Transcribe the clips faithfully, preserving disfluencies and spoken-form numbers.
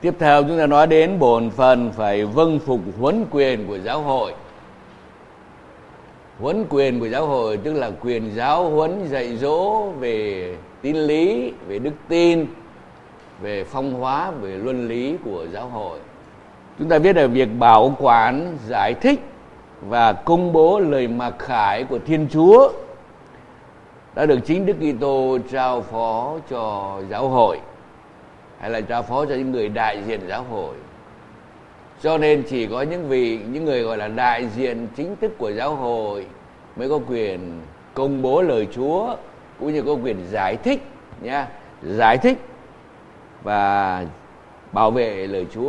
Tiếp theo chúng ta nói đến bổn phần phải vâng phục huấn quyền của giáo hội. Huấn quyền của giáo hội tức là quyền giáo huấn dạy dỗ về tín lý, về đức tin, về phong hóa, về luân lý của giáo hội. Chúng ta biết là việc bảo quản, giải thích và công bố lời mặc khải của Thiên Chúa đã được chính Đức Kitô trao phó cho giáo hội, hay là trao phó cho những người đại diện giáo hội. Cho nên chỉ có những vị, những người gọi là đại diện chính thức của giáo hội mới có quyền công bố lời Chúa, cũng như có quyền giải thích nha, giải thích và bảo vệ lời Chúa.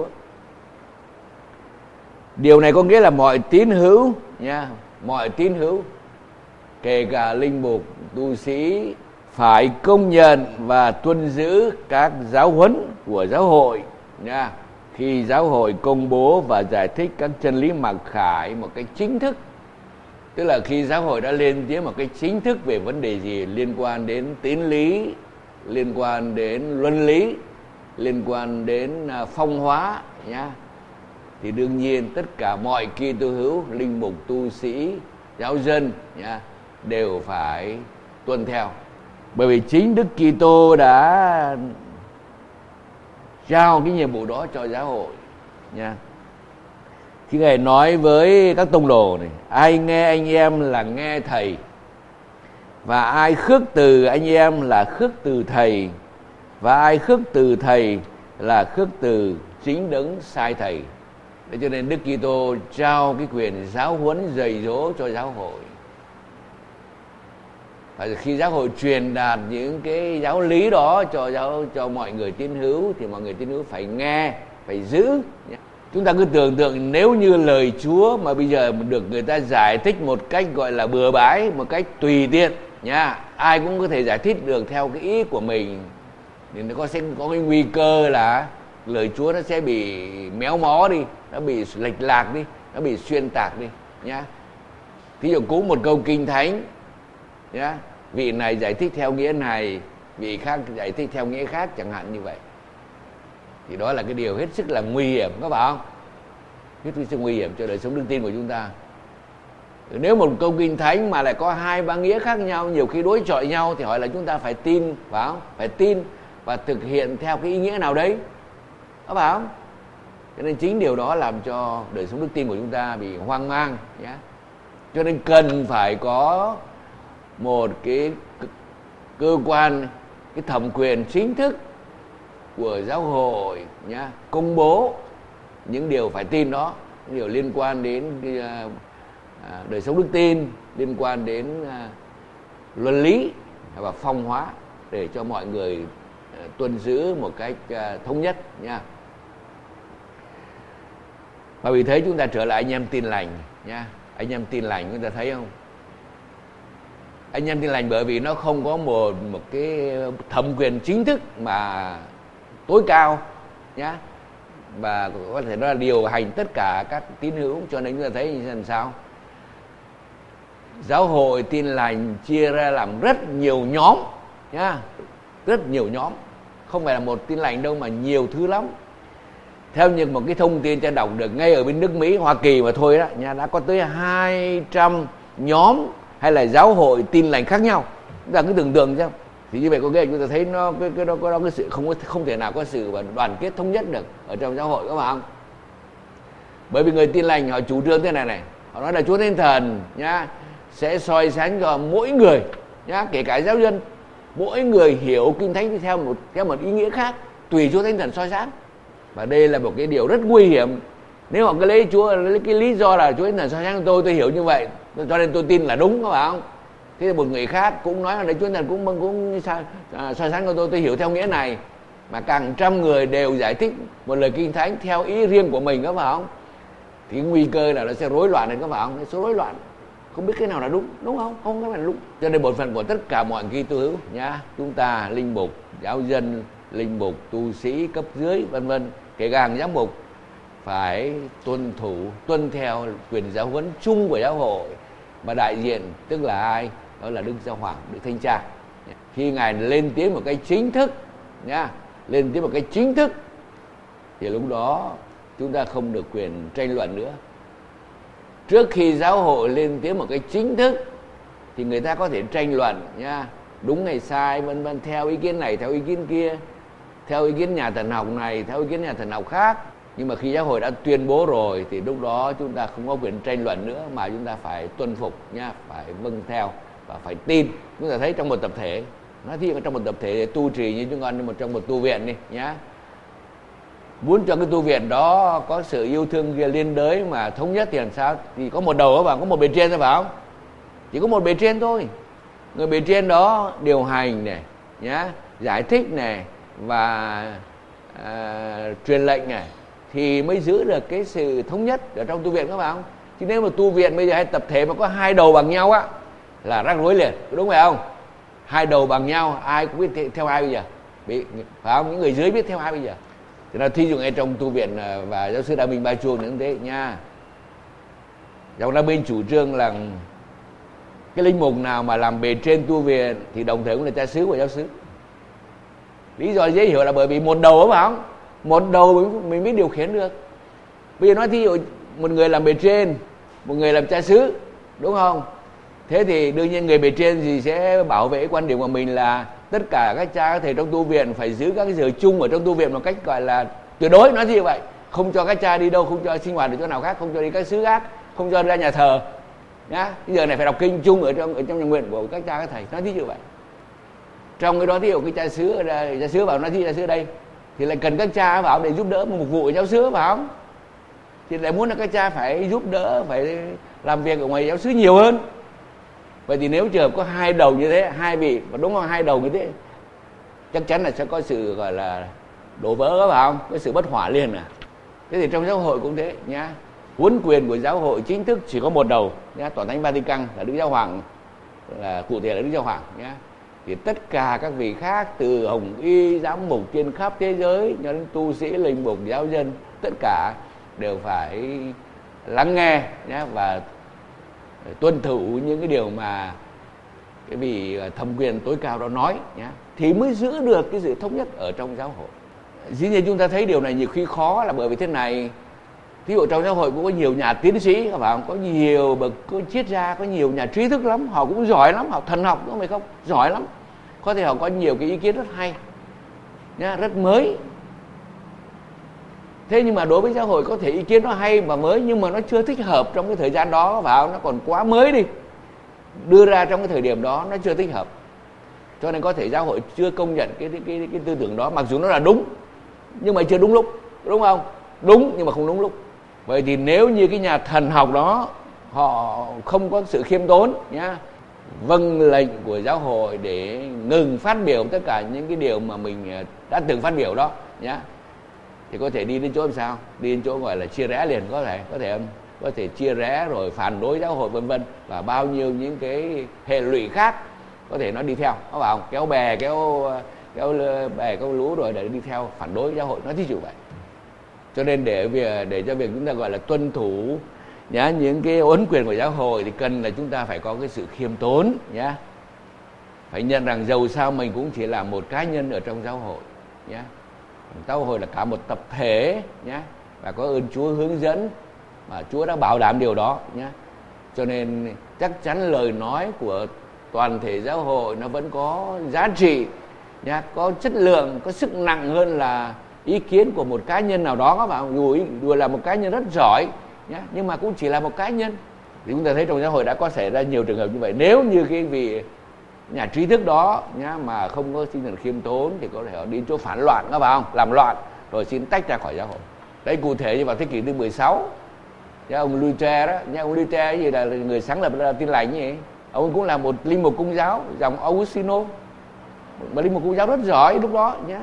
Điều này có nghĩa là mọi tín hữu nha, mọi tín hữu, kể cả linh mục, tu sĩ, phải công nhận và tuân giữ các giáo huấn của giáo hội nha. Khi giáo hội công bố và giải thích các chân lý mặc khải một cách chính thức, tức là khi giáo hội đã lên tiếng một cách chính thức về vấn đề gì liên quan đến tín lý, liên quan đến luân lý, liên quan đến phong hóa nhá, thì đương nhiên tất cả mọi Kitô hữu, linh mục, tu sĩ, giáo dân nhá, đều phải tuân theo. Bởi vì chính Đức Kitô đã giao cái nhiệm vụ đó cho giáo hội nha. Khi Ngài nói với các tông đồ này, ai nghe anh em là nghe thầy, và ai khước từ anh em là khước từ thầy, và ai khước từ thầy là khước từ chính đấng sai thầy. Thế cho nên Đức Kitô trao cái quyền giáo huấn dạy dỗ cho giáo hội. Và khi giáo hội truyền đạt những cái giáo lý đó cho giáo cho mọi người tín hữu thì mọi người tín hữu phải nghe, phải giữ. Chúng ta cứ tưởng tượng nếu như lời Chúa mà bây giờ được người ta giải thích một cách gọi là bừa bãi, một cách tùy tiện nha, ai cũng có thể giải thích được theo cái ý của mình, thì nó có sẽ có cái nguy cơ là lời Chúa nó sẽ bị méo mó đi, nó bị lệch lạc đi, nó bị xuyên tạc đi nhá. Thí dụ cũng một câu kinh thánh nhá, vị này giải thích theo nghĩa này, vị khác giải thích theo nghĩa khác, chẳng hạn như vậy, thì đó là cái điều hết sức là nguy hiểm, các bạn không? Hết sức nguy hiểm cho đời sống đức tin của chúng ta. Nếu một câu kinh thánh mà lại có hai ba nghĩa khác nhau, nhiều khi đối chọi nhau, thì hỏi là chúng ta phải tin, phải không? Phải tin và thực hiện theo cái ý nghĩa nào đấy, các bạn không? Cho nên chính điều đó làm cho đời sống đức tin của chúng ta bị hoang mang nhé. Cho nên cần phải có một cái cơ quan, cái thẩm quyền chính thức của giáo hội nhá, công bố những điều phải tin đó, những điều liên quan đến cái, à, đời sống đức tin, liên quan đến à, luân lý và phong hóa, để cho mọi người à, tuân giữ một cách à, thống nhất nha. Và vì thế chúng ta trở lại anh em tin lành nha. Anh em tin lành chúng ta thấy không? Anh em tin lành bởi vì nó không có một một cái thẩm quyền chính thức mà tối cao nhá, và có thể nó là điều hành tất cả các tín hữu. Cho nên chúng ta thấy như thế sao? Giáo hội tin lành chia ra làm rất nhiều nhóm nhá, rất nhiều nhóm, không phải là một tin lành đâu mà nhiều thứ lắm. Theo như một cái thông tin ta đọc được ngay ở bên nước Mỹ, Hoa Kỳ mà thôi đó nha, đã có tới hai trăm nhóm hay là giáo hội tin lành khác nhau. Chúng ta cứ tưởng tượng xem, thì như vậy có nghĩa là chúng ta thấy nó cái cái đó có cái sự không không thể nào có sự đoàn kết thống nhất được ở trong giáo hội, các bạn không? Bởi vì người tin lành họ chủ trương thế này này, họ nói là Chúa Thánh Thần nhá sẽ soi sáng cho mỗi người nhá, kể cả giáo dân, mỗi người hiểu kinh thánh theo một theo một ý nghĩa khác, tùy Chúa Thánh Thần soi sáng. Và đây là một cái điều rất nguy hiểm. Nếu họ cứ lấy Chúa lấy cái lý do là Chúa Thánh Thần soi sáng cho tôi, tôi hiểu như vậy, cho nên tôi tin là đúng, các bạn không? Thế một người khác cũng nói là Chúa Thánh Thần cũng cũng soi sáng cho tôi, tôi hiểu theo nghĩa này, mà càng trăm người đều giải thích một lời kinh thánh theo ý riêng của mình, các bạn không? Thì nguy cơ là nó sẽ rối loạn đấy, các bạn không? Nó sẽ rối loạn, không biết cái nào là đúng, đúng không? Không cái nào là đúng. Cho nên bổn phận của tất cả mọi Kitô hữu nhá, chúng ta linh mục, giáo dân, linh mục, tu sĩ cấp dưới vân vân, kể cả hàng giám mục, phải tuân thủ, tuân theo quyền giáo huấn chung của giáo hội, mà đại diện tức là ai? Đó là Đức Giáo Hoàng, Đức Thánh Cha. Khi Ngài lên tiếng một cách chính thức nhá, lên tiếng một cách chính thức thì lúc đó chúng ta không được quyền tranh luận nữa. Trước khi giáo hội lên tiếng một cái chính thức thì người ta có thể tranh luận nha, đúng hay sai vân vân, theo ý kiến này, theo ý kiến kia, theo ý kiến nhà thần học này, theo ý kiến nhà thần học khác. Nhưng mà khi giáo hội đã tuyên bố rồi thì lúc đó chúng ta không có quyền tranh luận nữa, mà chúng ta phải tuân phục nha, phải vâng theo và phải tin. Chúng ta thấy trong một tập thể, nói thí dụ trong một tập thể tu trì như chúng con, một trong một tu viện đi nhá, muốn cho cái tu viện đó có sự yêu thương liên đới mà thống nhất thì làm sao? Thì có một đầu và có một bề trên thôi, phải không? Chỉ có một bề trên thôi. Người bề trên đó điều hành này nhá, giải thích này và à, truyền lệnh này thì mới giữ được cái sự thống nhất ở trong tu viện, các bạn không? Chứ nếu mà tu viện bây giờ hay tập thể mà có hai đầu bằng nhau á là rắc rối liền, đúng phải không? Hai đầu bằng nhau ai cũng biết theo ai bây giờ, bị phải không? Những người dưới biết theo ai bây giờ. Thì là thí dụ ngay trong tu viện và giáo sư Đa Minh Ba Chuông cũng thế nha. Giáo Đa Minh chủ trương là cái linh mục nào mà làm bề trên tu viện thì đồng thời cũng là cha xứ của giáo xứ. Lý do dễ hiểu là bởi vì một đầu, phải không? Một đầu mình mới điều khiển được. Bây giờ nói thí dụ một người làm bề trên, một người làm cha xứ, đúng không? Thế thì đương nhiên người bề trên thì sẽ bảo vệ quan điểm của mình là tất cả các cha các thầy trong tu viện phải giữ các cái giờ chung ở trong tu viện một cách gọi là tuyệt đối, nói gì vậy? Không cho các cha đi đâu, không cho sinh hoạt ở chỗ nào khác, không cho đi các xứ khác, không cho ra nhà thờ. Nhá, cái giờ này phải đọc kinh chung ở trong ở trong nhà nguyện của các cha các thầy, nói thí dụ vậy. Trong cái đó thí dụ cái cha xứ ở đây, cha xứ bảo nói thí cha xứ ở đây thì lại cần các cha vào để giúp đỡ một mục vụ của giáo xứ, phải không? Thì lại muốn là các cha phải giúp đỡ, phải làm việc ở ngoài giáo xứ nhiều hơn. Vậy thì nếu trường hợp có hai đầu như thế, hai vị, và đúng không, hai đầu như thế, chắc chắn là sẽ có sự gọi là đổ vỡ, có phải không? Có sự bất hòa liền à. Thế thì trong giáo hội cũng thế nhá. Huấn quyền của giáo hội chính thức chỉ có một đầu nhá, Toàn Thánh Vatican là Đức Giáo Hoàng, là cụ thể là Đức Giáo Hoàng nhá. Thì tất cả các vị khác từ hồng y, giám mục trên khắp thế giới cho đến tu sĩ, linh mục, giáo dân, tất cả đều phải lắng nghe nhá, và tuân thủ những cái điều mà cái vị thẩm quyền tối cao đó nói nhá, thì mới giữ được cái sự thống nhất ở trong giáo hội. Dĩ nhiên chúng ta thấy điều này nhiều khi khó là bởi vì thế này. Ví dụ trong giáo hội cũng có nhiều nhà tiến sĩ, các bạn, có nhiều bậc có triết gia, có nhiều nhà trí thức lắm, họ cũng giỏi lắm, họ thần học đúng không? Giỏi lắm. Có thể họ có nhiều cái ý kiến rất hay nhá, rất mới. Thế nhưng mà đối với giáo hội có thể ý kiến nó hay và mới, nhưng mà nó chưa thích hợp trong cái thời gian đó, vào nó còn quá mới đi, đưa ra trong cái thời điểm đó nó chưa thích hợp, cho nên có thể giáo hội chưa công nhận cái cái cái, cái tư tưởng đó, mặc dù nó là đúng nhưng mà chưa đúng lúc, đúng không? Đúng nhưng mà không đúng lúc. Vậy thì nếu như cái nhà thần học đó họ không có sự khiêm tốn nhá, vâng lệnh của giáo hội để ngừng phát biểu tất cả những cái điều mà mình đã từng phát biểu đó nhá, thì có thể đi đến chỗ làm sao? Đi đến chỗ gọi là chia rẽ liền, có thể có thể không? Có thể chia rẽ rồi phản đối giáo hội vân vân, và bao nhiêu những cái hệ lụy khác có thể nó đi theo, có bảo không? Kéo bè kéo kéo bè kéo lũ rồi để đi theo phản đối giáo hội, nó thí dụ vậy. Cho nên để việc để cho việc chúng ta gọi là tuân thủ nhá những cái uốn quyền của giáo hội thì cần là chúng ta phải có cái sự khiêm tốn nhá, phải nhận rằng dầu sao mình cũng chỉ là một cá nhân ở trong giáo hội nhá. Giáo hội là cả một tập thể nhá, và có ơn Chúa hướng dẫn mà Chúa đã bảo đảm điều đó nhá. Cho nên chắc chắn lời nói của toàn thể giáo hội nó vẫn có giá trị nhá, có chất lượng, có sức nặng hơn là ý kiến của một cá nhân nào đó, các bạn. Dù, dù là một cá nhân rất giỏi nhá, nhưng mà cũng chỉ là một cá nhân. Thì chúng ta thấy trong giáo hội đã có xảy ra nhiều trường hợp như vậy. Nếu như cái vị nhà trí thức đó nhá mà không có tinh thần khiêm tốn thì có thể họ đi chỗ phản loạn, các bạn không? Làm loạn rồi xin tách ra khỏi giáo hội. Đấy, cụ thể như vào thế kỷ thứ mười sáu nhá, ông Luther đó nhá, ông Luther gì là người sáng lập ra Tin Lành nhỉ, ông cũng là một linh mục công giáo dòng Augustino, một linh mục công giáo rất giỏi lúc đó nhá.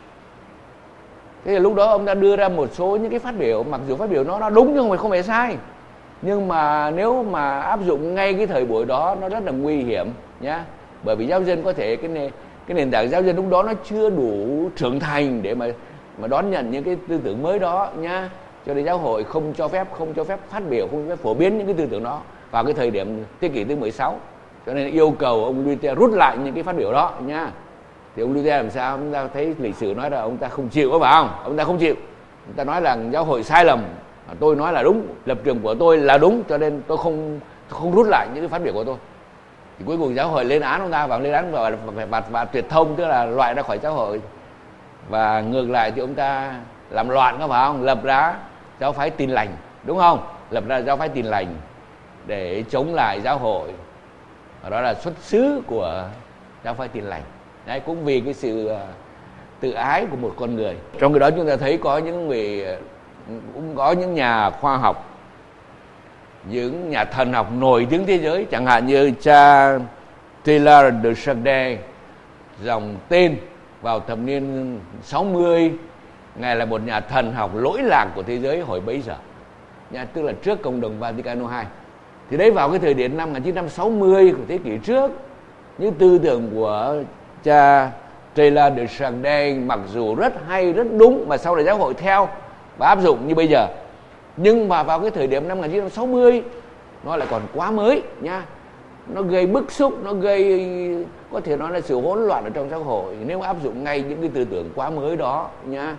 Thế thì lúc đó ông đã đưa ra một số những cái phát biểu, mặc dù phát biểu nó nó đúng nhưng không phải không phải sai, nhưng mà nếu mà áp dụng ngay cái thời buổi đó nó rất là nguy hiểm nhá, bởi vì giáo dân có thể cái nền, cái nền tảng giáo dân lúc đó nó chưa đủ trưởng thành để mà mà đón nhận những cái tư tưởng mới đó nhá, cho nên giáo hội không cho phép không cho phép phát biểu, không cho phép phổ biến những cái tư tưởng đó vào cái thời điểm thế kỷ thứ mười sáu, cho nên yêu cầu ông Luther rút lại những cái phát biểu đó nhá. Thì ông Luther làm sao? Chúng ta thấy lịch sử nói là ông ta không chịu, có phải không? Ông ta không chịu, người ta nói là giáo hội sai lầm, tôi nói là đúng, lập trường của tôi là đúng, cho nên tôi không không rút lại những cái phát biểu của tôi. Thì cuối cùng giáo hội lên án ông ta và lên án và phải phạt và tuyệt thông, tức là loại ra khỏi giáo hội. Và ngược lại thì ông ta làm loạn, có phải không? Lập ra giáo phái Tin Lành, đúng không? Lập ra giáo phái Tin Lành để chống lại giáo hội. Và đó là xuất xứ của giáo phái Tin Lành. Đấy, cũng vì cái sự tự ái của một con người. Trong cái đó chúng ta thấy có những người, cũng có những nhà khoa học, những nhà thần học nổi tiếng thế giới, chẳng hạn như cha Taylor de Chardin, dòng tên vào thập niên sáu mươi, ngài là một nhà thần học lỗi lạc của thế giới hồi bấy giờ, nha, tức là trước cộng đồng Vatican hai. Thì đấy, vào cái thời điểm năm một nghìn chín trăm sáu mươi của thế kỷ trước, những tư tưởng của cha Taylor de Chardin mặc dù rất hay, rất đúng, mà sau này giáo hội theo và áp dụng như bây giờ, nhưng mà vào cái thời điểm năm một nghìn chín trăm sáu mươi nó lại còn quá mới nha. Nó gây bức xúc, nó gây, có thể nói là sự hỗn loạn ở trong xã hội nếu áp dụng ngay những cái tư tưởng quá mới đó nha.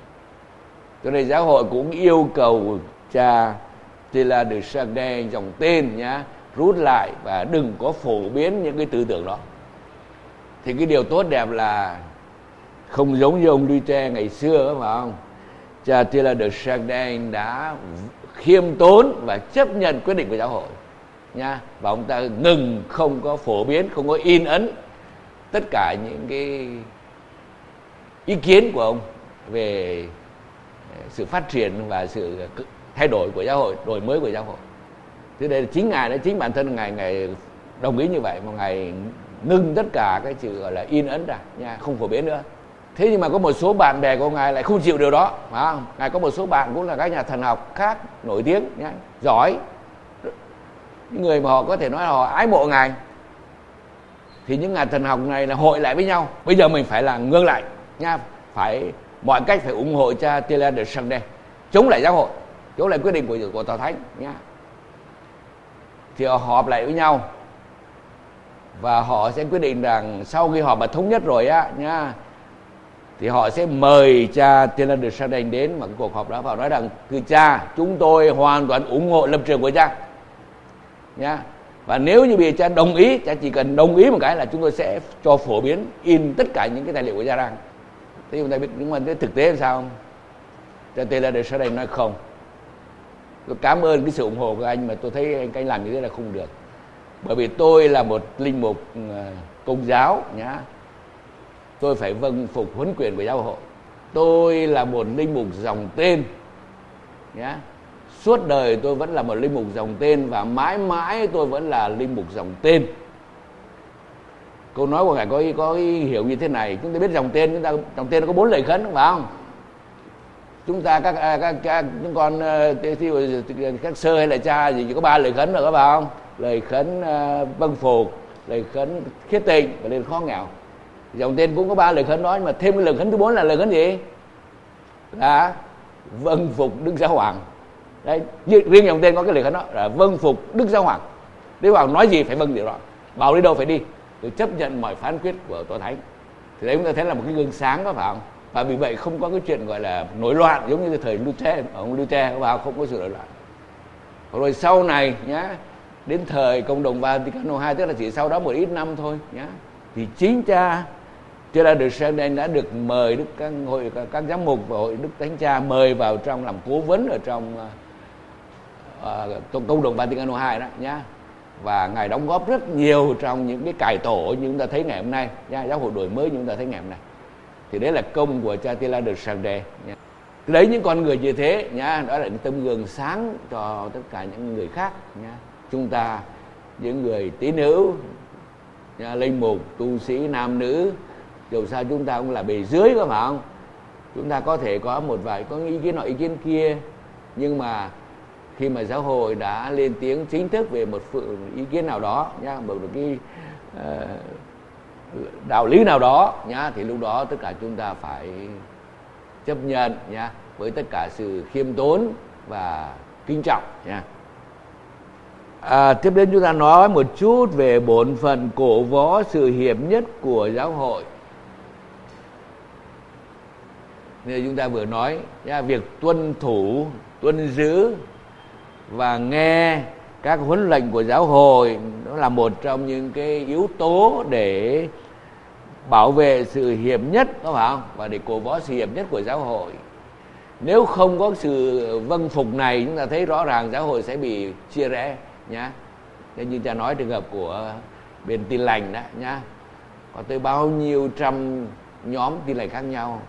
Cho nên giáo hội cũng yêu cầu cha Taylor de Chardin dòng tên nhá, rút lại và đừng có phổ biến những cái tư tưởng đó. Thì cái điều tốt đẹp là không giống như ông Luther ngày xưa, phải không? Cha Taylor de Chardin đã khiêm tốn và chấp nhận quyết định của giáo hội nha, và ông ta ngừng không có phổ biến, không có in ấn tất cả những cái ý kiến của ông về sự phát triển và sự thay đổi của giáo hội, đổi mới của giáo hội. Thế đây là chính ngài đó, chính bản thân ngài ngài đồng ý như vậy, mà ngài ngưng tất cả cái sự gọi là in ấn ra nha, không phổ biến nữa. Thế nhưng mà có một số bạn bè của ngài lại không chịu điều đó, phải không? Ngài có một số bạn cũng là các nhà thần học khác nổi tiếng nhá, giỏi, những người mà họ có thể nói là họ ái mộ ngài. Thì những nhà thần học này là hội lại với nhau, bây giờ mình phải là ngưng lại nha, phải mọi cách phải ủng hộ cha Taylor de Chardin, chống lại giáo hội, chống lại quyết định của của tòa thánh nhá. Thì họ họp lại với nhau và họ sẽ quyết định rằng sau khi họp mà thống nhất rồi á nhá, thì họ sẽ mời cha Taylor de Chardin đến một cuộc họp đó và nói rằng thưa cha, chúng tôi hoàn toàn ủng hộ lập trường của cha nhá. Và nếu như bị cha đồng ý, cha chỉ cần đồng ý một cái là chúng tôi sẽ cho phổ biến, in tất cả những cái tài liệu của cha ra. Thế chúng ta biết, nhưng mà cái thực tế làm sao không? Cha Taylor de Chardin nói không, tôi cảm ơn cái sự ủng hộ của anh, mà tôi thấy anh, anh làm như thế là không được. Bởi vì tôi là một linh mục Công giáo nhá, tôi phải vâng phục huấn quyền của giáo hội. Tôi là một linh mục dòng tên nhá, suốt đời tôi vẫn là một linh mục dòng tên và mãi mãi tôi vẫn là linh mục dòng tên. Câu nói của ngài có có hiểu như thế này: chúng ta biết dòng tên, chúng ta dòng tên nó có bốn lời khấn, đúng không? Chúng ta các các các những con các sơ hay là cha gì chỉ có ba lời khấn rồi, có phải không? Lời khấn uh, vâng phục, lời khấn khiết tịnh và lời khó nghèo. Dòng tên cũng có ba lời khấn đó, nhưng mà thêm cái lời khấn thứ bốn là lời khấn gì? Là vâng phục Đức Giáo Hoàng. Đấy, riêng dòng tên có cái lời khấn đó là vâng phục Đức Giáo Hoàng. Đức Hoàng nói gì phải vâng điều đó, bảo đi đâu phải đi, tôi chấp nhận mọi phán quyết của tòa thánh. Thì đấy chúng ta thấy là một cái gương sáng đó, phải không? Và vì vậy không có cái chuyện gọi là nổi loạn giống như thời Luther, ông Luther vào không có sự nổi loạn. Rồi sau này nhá, đến thời cộng đồng Vatican hai, tức là chỉ sau đó một ít năm thôi nhá, thì chính cha Taylor de Chardin đã được mời đức các hội các, các giám mục và hội Đức Thánh Cha mời vào trong làm cố vấn ở trong uh, cộng đồng Vatican hai đó nhá. Và ngài đóng góp rất nhiều trong những cái cải tổ như chúng ta thấy ngày hôm nay nhá, giáo hội đổi mới như chúng ta thấy ngày hôm nay. Thì đấy là công của cha Taylor de Chardin nhá. Đấy, những con người như thế nhá, đó là những tấm gương sáng cho tất cả những người khác nhá. Chúng ta những người tín hữu, linh mục, tu sĩ, nam nữ, dù sao chúng ta cũng là bề dưới, có phải không? Chúng ta có thể có một vài có ý kiến nọ ý kiến kia, nhưng mà khi mà giáo hội đã lên tiếng chính thức về một ý kiến nào đó nhá, một cái uh, đạo lý nào đó nhá, thì lúc đó tất cả chúng ta phải chấp nhận nhá, với tất cả sự khiêm tốn và kính trọng nhá. À, tiếp đến chúng ta nói một chút về bổn phận cổ võ sự hiệp nhất của giáo hội. Như chúng ta vừa nói, việc tuân thủ, tuân giữ và nghe các huấn lệnh của giáo hội nó là một trong những cái yếu tố để bảo vệ sự hiệp nhất, có phải không? Và để cổ võ sự hiệp nhất của giáo hội. Nếu không có sự vâng phục này, chúng ta thấy rõ ràng giáo hội sẽ bị chia rẽ nhá. Như ta nói trường hợp của bên Tin Lành đó nhá, có tới bao nhiêu trăm nhóm Tin Lành khác nhau.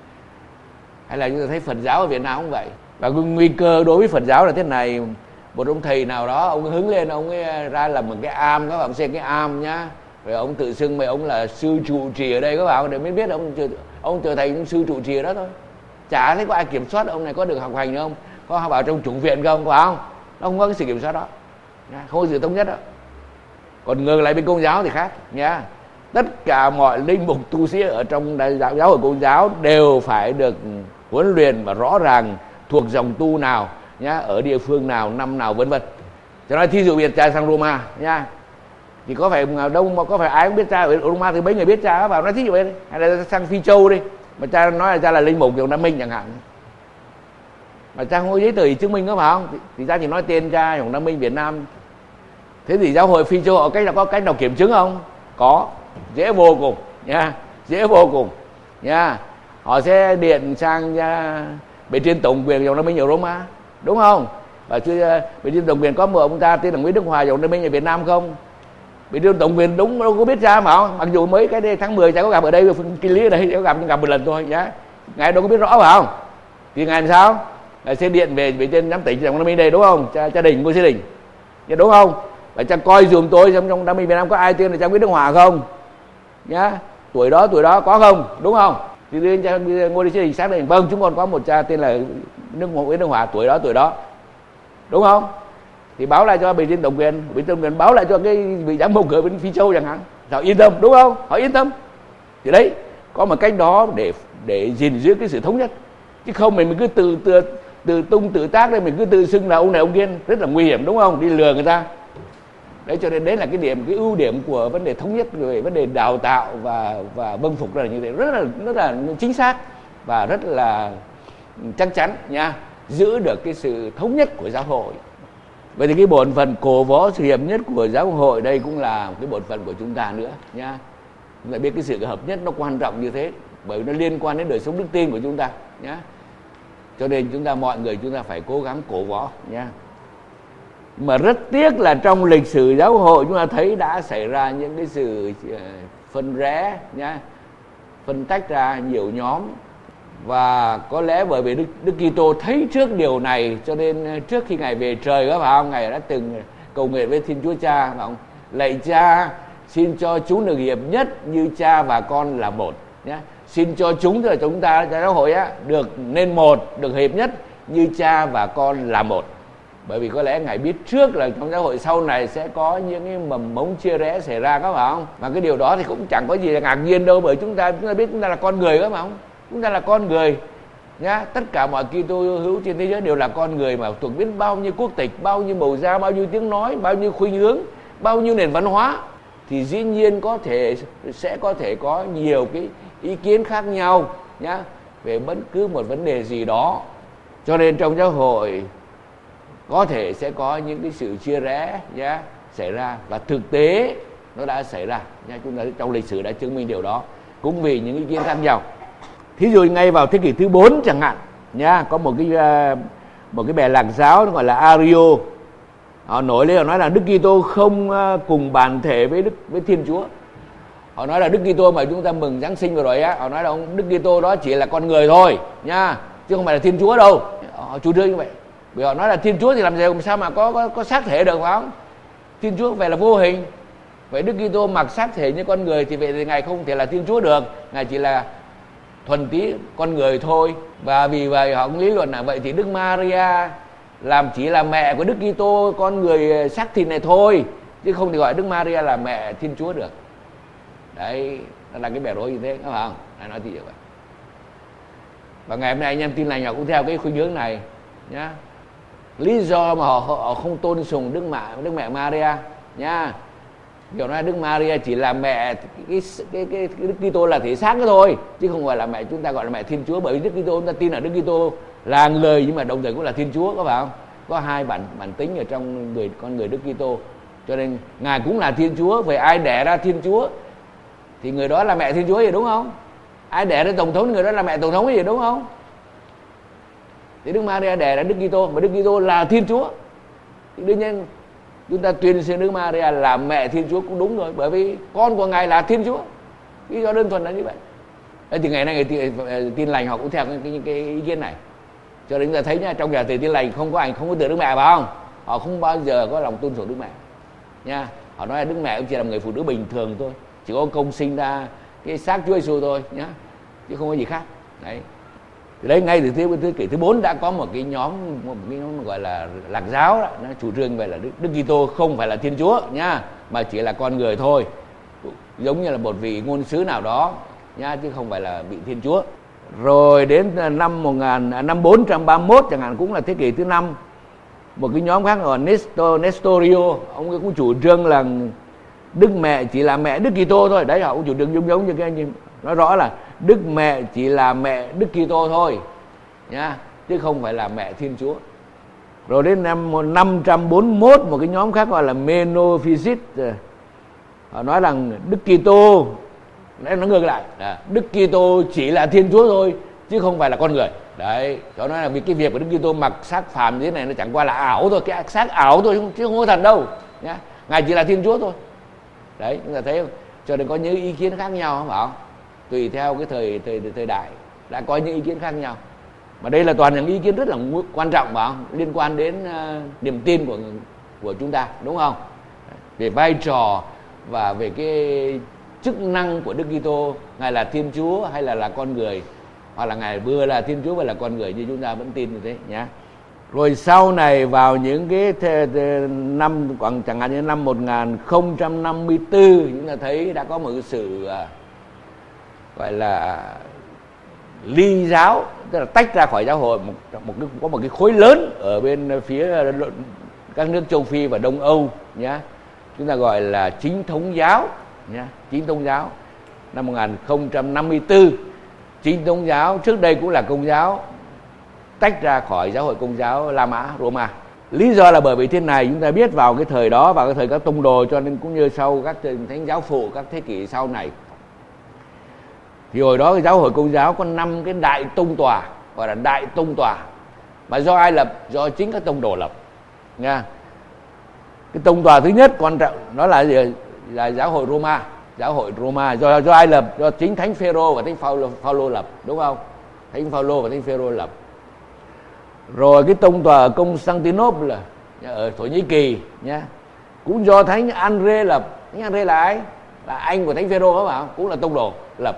Hay là chúng ta thấy Phật giáo ở Việt Nam cũng vậy. Và cái nguy cơ đối với Phật giáo là thế này: một ông thầy nào đó ông hứng lên, ông ấy ra làm một cái am, các bạn xem cái am nhá, rồi ông tự xưng mấy ông là sư trụ trì ở đây, các bạn để mới biết ông ông trở thành sư trụ trì đó thôi. Chả thấy có ai kiểm soát ông này có được học hành không, có học vào trong chủng viện không, phải không? Nó không có cái sự kiểm soát đó, không có sự thống nhất đó. Còn ngược lại bên Công giáo thì khác nhá. Tất cả mọi linh mục tu sĩ ở trong giáo, giáo hội Công giáo đều phải được huấn luyện và rõ ràng thuộc dòng tu nào nhá, ở địa phương nào, năm nào, vân vân. Cho nên thí dụ biệt cha sang Roma nhá, thì có phải đâu mà có phải ai cũng biết cha ở Roma thì mấy người biết cha, vào nói thí dụ vậy, hay là sang Phi Châu đi, mà cha nói là cha là linh mục Dòng Nam Minh chẳng hạn, mà cha không có giấy tờ gì chứng minh, có phải không? Thì, thì cha chỉ nói tên cha Dòng Nam Minh Việt Nam. Thế thì giáo hội Phi Châu họ cách là có cách nào kiểm chứng không? Có, dễ vô cùng nha, dễ vô cùng nha. Họ sẽ điện sang nha, bề trên tổng quyền Dòng Nam Minh ở Roma, đúng không? Và chưa bề trên tổng quyền có một ông ta tên là Nguyễn Đức Hòa Dòng Nam Minh ở Việt Nam không? Bề trên tổng quyền đúng đâu có biết cha mà không? Mặc dù mới cái đây, tháng mười cha có gặp ở đây, kinh lý ở đây có gặp nhưng gặp một lần thôi nhá. Ngài đâu có biết rõ phải không? Thì ngài làm sao? Ngài sẽ điện về bề trên giám tỉnh Dòng Nam Minh đây, đúng không? Cha, cha Đình, cô Sĩ Đình, đúng không? Và cha coi dùm tôi trong trong Nam Minh Việt Nam có ai tên là cha Nguyễn Đức Hòa không? Nhá, tuổi đó tuổi đó có không, đúng không? Thì lên cha Ngô Sĩ Đình xác định vâng, chúng con có một cha tên là Nước Nguyễn Đức Hòa, tuổi đó tuổi đó, đúng không? Thì báo lại cho bề trên tổng quyền, bề trên tổng quyền báo lại cho cái vị giám mục ở bên Phi Châu chẳng hạn, họ yên tâm, đúng không? Họ yên tâm. Thì đấy, có một cách đó để để gìn giữ cái sự thống nhất, chứ không mình mình cứ tự tự tự tung tự tác đây, mình cứ tự xưng là ông này ông kia, rất là nguy hiểm, đúng không? Đi lừa người ta. Đấy, cho nên đấy là cái điểm, cái ưu điểm của vấn đề thống nhất về vấn đề đào tạo và và vâng phục là như thế, rất là rất là chính xác và rất là chắc chắn nha, giữ được cái sự thống nhất của giáo hội. Vậy thì cái bổn phận cổ võ sự hiệp nhất của giáo hội đây cũng là cái bổn phận của chúng ta nữa nha. Chúng ta biết cái sự hợp nhất nó quan trọng như thế, bởi nó liên quan đến đời sống đức tin của chúng ta nhá. Cho nên chúng ta mọi người chúng ta phải cố gắng cổ võ nha. Mà rất tiếc là trong lịch sử giáo hội chúng ta thấy đã xảy ra những cái sự phân rẽ nhá, phân tách ra nhiều nhóm. Và có lẽ bởi vì Đức, Đức Kitô thấy trước điều này, cho nên trước khi Ngài về trời, có phải không, Ngài đã từng cầu nguyện với Thiên Chúa Cha, phải không? Lạy Cha, xin cho chúng được hiệp nhất như Cha và Con là một nhé. Xin cho chúng, tức là chúng ta giáo hội á, được nên một, được hiệp nhất như Cha và Con là một. Bởi vì có lẽ Ngài biết trước là trong giáo hội sau này sẽ có những cái mầm mống chia rẽ xảy ra, có phải không? Và cái điều đó thì cũng chẳng có gì là ngạc nhiên đâu, bởi chúng ta chúng ta biết chúng ta là con người, có phải không? Chúng ta là con người nhá, tất cả mọi Kitô hữu trên thế giới đều là con người mà thuộc biết bao nhiêu quốc tịch, bao nhiêu màu da, bao nhiêu tiếng nói, bao nhiêu khuynh hướng, bao nhiêu nền văn hóa, thì dĩ nhiên có thể sẽ có thể có nhiều cái ý kiến khác nhau nhá về bất cứ một vấn đề gì đó. Cho nên trong giáo hội có thể sẽ có những cái sự chia rẽ nhá xảy ra, và thực tế nó đã xảy ra nhá, chúng ta trong lịch sử đã chứng minh điều đó, cũng vì những ý kiến khác nhau. Thí dụ ngay vào thế kỷ thứ bốn chẳng hạn nha, có một cái một cái bè lạc giáo gọi là Ario, họ nổi lên, họ nói là Đức Kitô không cùng bản thể với Đức với Thiên Chúa. Họ nói là Đức Kitô mà chúng ta mừng Giáng sinh vừa rồi á, họ nói là ông Đức Kitô đó chỉ là con người thôi nha, chứ không phải là Thiên Chúa đâu. Họ chủ trương như vậy. Vì họ nói là Thiên Chúa thì làm gì làm sao mà có có, có xác thể được, phải không? Thiên Chúa phải là vô hình. Vậy Đức Kitô mặc xác thể như con người thì vậy thì Ngài không thể là Thiên Chúa được, Ngài chỉ là thuần tí con người thôi. Và vì vậy họ cũng lý luận là vậy thì Đức Maria làm chỉ là mẹ của Đức Kitô, con người xác thịt này thôi, chứ không thể gọi Đức Maria là mẹ Thiên Chúa được. Đấy, đó là cái bẻ rối như thế, đúng không? Ngài nói thì vậy. Và ngày hôm nay anh em Tin Lành họ cũng theo cái khuynh hướng này nhá. Lý do mà họ, họ không tôn sùng Đức Mẹ Đức Mẹ Maria nhá, Kiểu nói Đức Maria chỉ là mẹ cái cái, cái, cái, cái Đức Kitô là thể xác đó thôi, chứ không phải là mẹ chúng ta gọi là mẹ Thiên Chúa, bởi vì Đức Kitô chúng ta tin là Đức Kitô là người nhưng mà đồng thời cũng là Thiên Chúa, có phải không? Có hai bản bản tính ở trong người con người Đức Kitô, cho nên ngài cũng là Thiên Chúa. Vậy ai đẻ ra Thiên Chúa thì người đó là mẹ Thiên Chúa gì, đúng không? Ai đẻ ra tổng thống thì người đó là mẹ tổng thống gì, đúng không? Thì Đức Maria đẻ ra Đức Kitô, mà Đức Kitô là Thiên Chúa, thì đương nhiên chúng ta tuyên xưng Đức Maria là mẹ Thiên Chúa cũng đúng rồi, bởi vì con của ngài là Thiên Chúa. Lý do đơn thuần là như vậy. Thế thì ngày nay người tin, tin lành họ cũng theo cái, cái, cái ý kiến này. Cho nên chúng ta thấy nhá, trong nhà thầy tin lành không có ảnh, không có từ Đức Mẹ, phải không? Họ không bao giờ có lòng tuân thủ Đức Mẹ nha. Họ nói là Đức Mẹ cũng chỉ là người phụ nữ bình thường thôi, chỉ có công sinh ra cái xác Chúa Giêsu thôi nhá, chứ không có gì khác. Đấy. Thì đấy, ngay từ thế thế kỷ thứ bốn đã có một cái nhóm, một cái nhóm gọi là Lạc giáo đó, nó chủ trương về là Đức, Đức Kitô không phải là Thiên Chúa nhá, mà chỉ là con người thôi, giống như là một vị ngôn sứ nào đó nhá, chứ không phải là vị Thiên Chúa. Rồi đến năm một nghìn năm bốn trăm ba mươi mốt chẳng hạn, cũng là thế kỷ thứ năm, một cái nhóm khác gọi Nestor, Nestorio, ông ấy cũng chủ trương là Đức Mẹ chỉ là mẹ Đức Kitô thôi. Đấy, họ cũng chủ trương giống giống như cái anh nói rõ là Đức Mẹ chỉ là mẹ Đức Kitô thôi nhá, chứ không phải là mẹ Thiên Chúa. Rồi đến năm năm trăm bốn mươi mốt, một cái nhóm khác gọi là Monophysite, họ nói rằng Đức Kitô, nó ngược lại, Đức Kitô chỉ là Thiên Chúa thôi chứ không phải là con người. Đấy, cho nói là vì cái việc của Đức Kitô mặc xác phàm như thế này nó chẳng qua là ảo thôi, cái xác ảo thôi chứ không có thật đâu nhá. Ngài chỉ là Thiên Chúa thôi. Đấy, chúng ta thấy không? Cho nên có những ý kiến khác nhau, không phải không? Tùy theo cái thời thời thời đại đã có những ý kiến khác nhau. Mà đây là toàn những ý kiến rất là quan trọng, phải không? Liên quan đến uh, niềm tin của của chúng ta, đúng không? Về vai trò và về cái chức năng của Đức Kitô, ngài là Thiên Chúa hay là là con người, hoặc là ngài vừa là Thiên Chúa và là con người, như chúng ta vẫn tin như thế nhá. Rồi sau này vào những cái th- th- năm khoảng chẳng hạn như năm một nghìn không trăm năm mươi tư, chúng ta thấy đã có một cái sự uh, gọi là ly giáo, tức là tách ra khỏi giáo hội, một, một cái, có một cái khối lớn ở bên phía các nước châu Phi và Đông Âu nhá, chúng ta gọi là Chính thống giáo nhá, Chính thống giáo năm một nghìn không trăm năm mươi tư. Chính thống giáo trước đây cũng là Công giáo, tách ra khỏi giáo hội Công giáo La Mã Roma. Lý do là bởi vì thế này, chúng ta biết vào cái thời đó, vào cái thời các tông đồ, cho nên cũng như sau các thánh giáo phụ các thế kỷ sau này, thì hồi đó cái giáo hội Công giáo có năm cái đại tông tòa, gọi là đại tông tòa, mà do ai lập? Do chính các tông đồ lập nha. Cái tông tòa thứ nhất quan trọng đó là gì? Là giáo hội Roma. Giáo hội Roma do do ai lập? Do chính Thánh Phêrô và Thánh Phaolô, Phaolô lập, đúng không? Thánh Phaolô và Thánh Phêrô lập. Rồi cái tông tòa ở Constantinople ở Thổ Nhĩ Kỳ nhá, cũng do Thánh Andre lập. Thánh Andre là ai? Là anh của Thánh Phêrô, phải không? Cũng là tông đồ lập.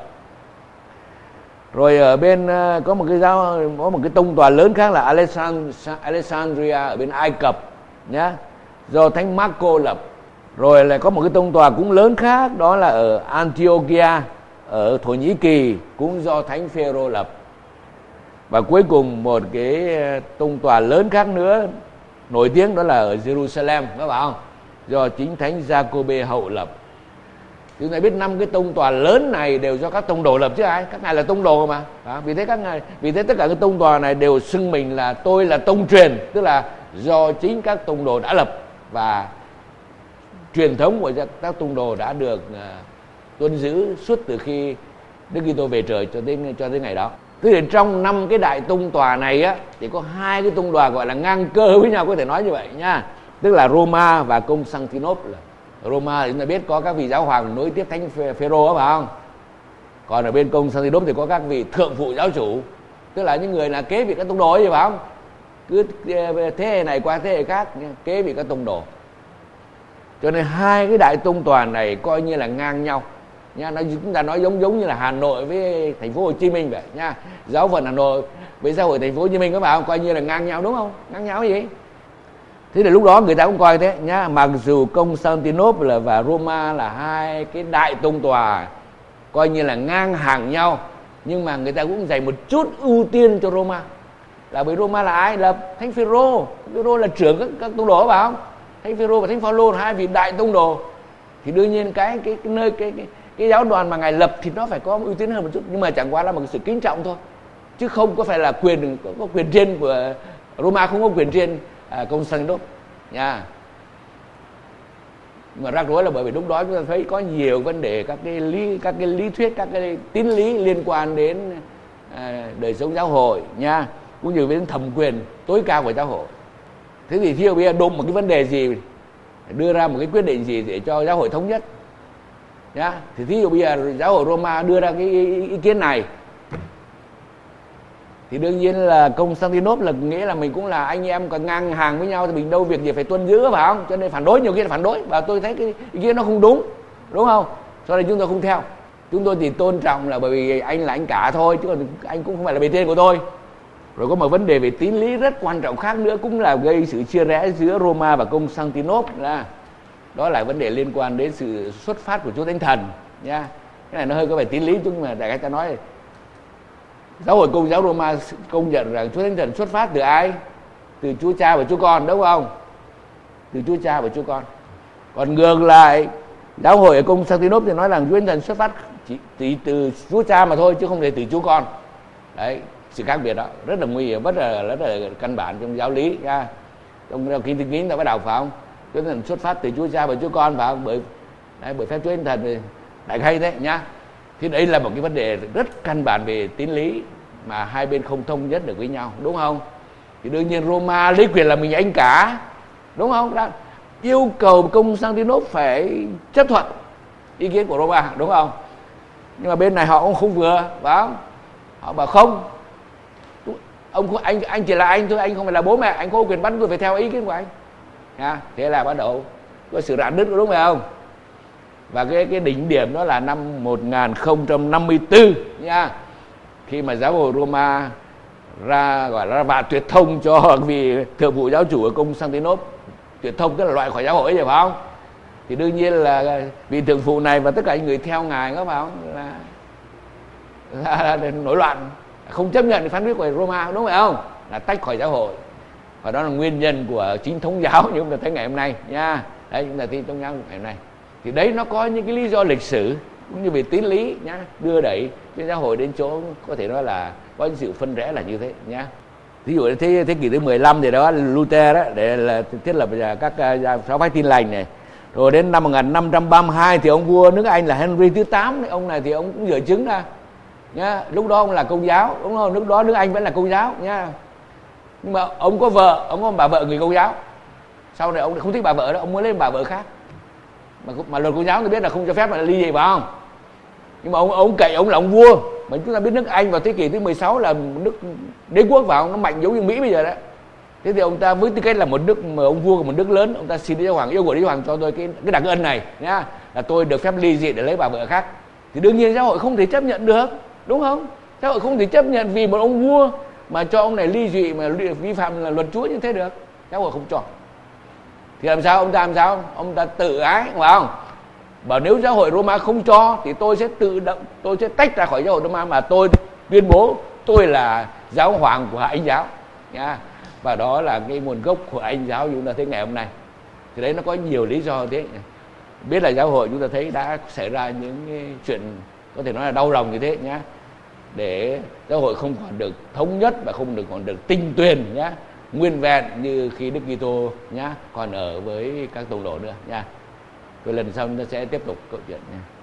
Rồi ở bên có một cái giáo, có một cái tông tòa lớn khác là Alexandria ở bên Ai Cập nhá, do Thánh Marco lập. Rồi lại có một cái tông tòa cũng lớn khác, đó là ở Antiochia ở Thổ Nhĩ Kỳ, cũng do Thánh Phêrô lập. Và cuối cùng một cái tông tòa lớn khác nữa nổi tiếng, đó là ở Jerusalem, các bạn không? Do chính Thánh Giacôbê hậu lập. Chúng ta biết năm cái tông tòa lớn này đều do các tông đồ lập chứ ai? Các ngài là tông đồ mà. Đó, vì thế các ngài, vì thế tất cả các tông tòa này đều xưng mình là tôi là tông truyền, tức là do chính các tông đồ đã lập, và truyền thống của các tông đồ đã được uh, tuân giữ suốt từ khi Đức Kitô về trời cho đến cho đến ngày đó. Thế thì trong năm cái đại tông tòa này á, thì có hai cái tông tòa gọi là ngang cơ với nhau, có thể nói như vậy nha. Tức là Roma và Constantinople. Roma thì chúng ta biết có các vị giáo hoàng nối tiếp Thánh Phêrô, phải không? Còn ở bên Constantinople thì có các vị thượng phụ giáo chủ, tức là những người là kế vị các tông đồ ấy, phải không? Cứ thế hệ này qua thế hệ khác kế vị các tông đồ. Cho nên hai cái đại tông tòa này coi như là ngang nhau nha. Nó chúng ta nói giống giống như là Hà Nội với thành phố Hồ Chí Minh vậy nha. Giáo phận Hà Nội với giáo hội thành phố Hồ Chí Minh, các bạn coi như là ngang nhau, đúng không? Ngang nhau gì? Thế thì lúc đó người ta cũng coi thế nhá. Mặc dù Constantinople và Roma là hai cái đại tông tòa coi như là ngang hàng nhau, nhưng mà người ta cũng dành một chút ưu tiên cho Roma. Là bởi Roma là ai? Là Thánh Phêrô. Phêrô là trưởng các, các tông đồ, phải không? Thánh Phêrô và Thánh Phaolô là hai vị đại tông đồ. thì đương nhiên cái cái, cái nơi cái, cái cái giáo đoàn mà ngài lập thì nó phải có ưu tiên hơn một chút, nhưng mà chẳng qua là một sự kính trọng thôi, chứ không có phải là quyền có, có quyền trên của Roma, không có quyền trên à, Constantinople nha. Mà rắc rối là bởi vì lúc đó chúng ta thấy có nhiều vấn đề, các cái lý các cái lý thuyết, các cái tín lý liên quan đến à, đời sống giáo hội nha, cũng như đến thẩm quyền tối cao của giáo hội. Thế thì khi bây giờ đụng một cái vấn đề gì, đưa ra một cái quyết định gì để cho giáo hội thống nhất nhá, thì thí dụ bây giờ giáo hội Roma đưa ra cái ý, ý kiến này, thì đương nhiên là Constantinople là nghĩa là mình cũng là anh em còn ngang hàng với nhau, thì mình đâu việc gì phải tuân giữ, phải không? Cho nên phản đối, nhiều khi là phản đối, và tôi thấy cái ý kiến nó không đúng, đúng không? Cho nên chúng tôi không theo, chúng tôi chỉ tôn trọng là bởi vì anh là anh cả thôi, chứ còn anh cũng không phải là bề trên của tôi. Rồi có một vấn đề về tín lý rất quan trọng khác nữa, cũng là gây sự chia rẽ giữa Roma và Constantinople, là đó là vấn đề liên quan đến sự xuất phát của Chúa Thánh Thần nha. Cái này nó hơi có vẻ tín lý, nhưng mà đại khái ta nói giáo hội Công giáo Roma công nhận rằng Chúa Thánh Thần xuất phát từ ai? Từ Chúa Cha và Chúa Con, đúng không? Từ Chúa Cha và Chúa Con. Còn ngược lại, giáo hội ở Constantinople thì nói rằng Chúa Thánh Thần xuất phát chỉ, chỉ từ Chúa Cha mà thôi, chứ không thể từ Chúa Con. Đấy, sự khác biệt đó rất là nguy hiểm, rất là rất là căn bản trong giáo lý nha. Trong Kinh Thánh ta phải đọc, phải không? Chúa Thánh Thần xuất phát từ Chúa Cha và Chúa Con, phải không? Bởi đấy, bởi phép Chúa Thánh Thần đại hay thế nhá. Thì đấy là một cái vấn đề rất căn bản về tín lý mà hai bên không thông nhất được với nhau, đúng không? Thì đương nhiên Roma lấy quyền là mình anh cả, đúng không? Đó. Yêu cầu Constantinople phải chấp thuận ý kiến của Roma, đúng không? Nhưng mà bên này họ cũng không vừa, phải không? Họ bảo không, ông anh anh chỉ là anh thôi, anh không phải là bố mẹ, anh có quyền bắt tôi phải theo ý kiến của anh. Ha, thế là bắt đầu có sự rạn nứt, đúng không? Và cái cái đỉnh điểm đó là năm một nghìn không trăm năm mươi tư nha, khi mà giáo hội Roma ra gọi là và tuyệt thông cho vị thượng vụ giáo chủ ở Constantinople. Tuyệt thông tức là loại khỏi giáo hội vậy, phải không? Thì đương nhiên là vị thượng phụ này và tất cả những người theo ngài có phải không là, là, là nổi loạn, không chấp nhận phán quyết của Roma, đúng không? Là tách khỏi giáo hội. Và đó là nguyên nhân của chính thống giáo như chúng ta thấy ngày hôm nay nha. Đấy, chúng ta thấy thống giáo ngày hôm nay. Thì đấy nó có những cái lý do lịch sử cũng như về tín lý nhá, đưa đẩy cái giáo hội đến chỗ có thể nói là có những sự phân rẽ là như thế nhá. Ví dụ thế thế kỷ thứ mười lăm thì đó Luther đó để là thiết lập các giáo phái Tin lành này. Rồi đến năm một nghìn năm trăm ba mươi hai thì ông vua nước Anh là Henry thứ tám, ông này thì ông cũng dở chứng ra nhá. Lúc đó ông là Công giáo, đúng không? Lúc đó nước Anh vẫn là Công giáo nhá. Nhưng mà ông có vợ, ông có bà vợ người Công giáo. Sau này ông không thích bà vợ đó, ông muốn lên bà vợ khác. Mà mà luật Công giáo người biết là không cho phép mà ly dị, phải không? Nhưng mà ông ông cậy ông là ông vua. Mà chúng ta biết nước Anh vào thế kỷ thứ mười sáu là nước đế quốc, vào nó mạnh giống như Mỹ bây giờ đó. Thế thì ông ta với tư cách là một nước mà ông vua của một nước lớn, ông ta xin Đức Giáo Hoàng, yêu cầu Đức Giáo Hoàng cho tôi cái cái đặc ân này nhá, là tôi được phép ly dị để lấy bà vợ khác. Thì đương nhiên giáo hội không thể chấp nhận được, đúng không? Giáo hội không thể chấp nhận vì một ông vua mà cho ông này ly dị mà vi phạm là luật Chúa như thế được. Giáo hội không cho. Thì làm sao ông ta làm sao? Ông ta tự ái, phải không? Bảo nếu giáo hội Roma không cho thì tôi sẽ tự động, tôi sẽ tách ra khỏi giáo hội Roma mà tôi tuyên bố tôi là giáo hoàng của Anh giáo nha. Và đó là cái nguồn gốc của Anh giáo chúng ta thấy ngày hôm nay. Thì đấy nó có nhiều lý do thế. Biết là giáo hội chúng ta thấy đã xảy ra những cái chuyện có thể nói là đau lòng như thế nhá, để giáo hội không còn được thống nhất và không được còn được tinh tuyền nhá, nguyên vẹn như khi Đức Kitô nhá còn ở với các tông đồ nữa nha. Rồi lần sau chúng ta sẽ tiếp tục câu chuyện nha.